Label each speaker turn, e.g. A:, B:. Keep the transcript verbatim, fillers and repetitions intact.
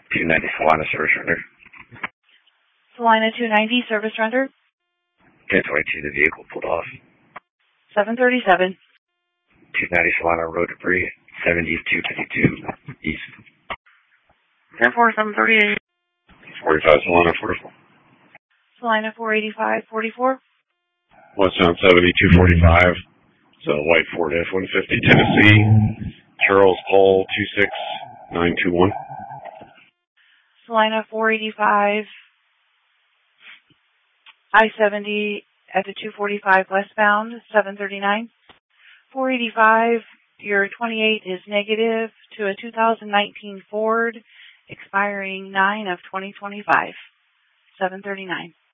A: two ninety Salina service render.
B: Salina two ninety service render.
A: ten twenty-two, the vehicle pulled off.
B: seven thirty-seven.
A: two ninety Salina road debris, seventy-two fifty-two east.
B: ten four, seven thirty-eight.
A: forty-five Salina forty-four.
B: Salina four eighty-five forty-four.
A: Westbound seventy-two forty-five. It's a white Ford F one fifty Tennessee. Charles Paul two six nine two one.
B: Salina four eighty-five. I seventy at the two forty-five westbound, seven thirty-nine. four eighty-five, your twenty-eight is negative to a two thousand nineteen Ford, expiring nine of twenty twenty-five, seven thirty-nine.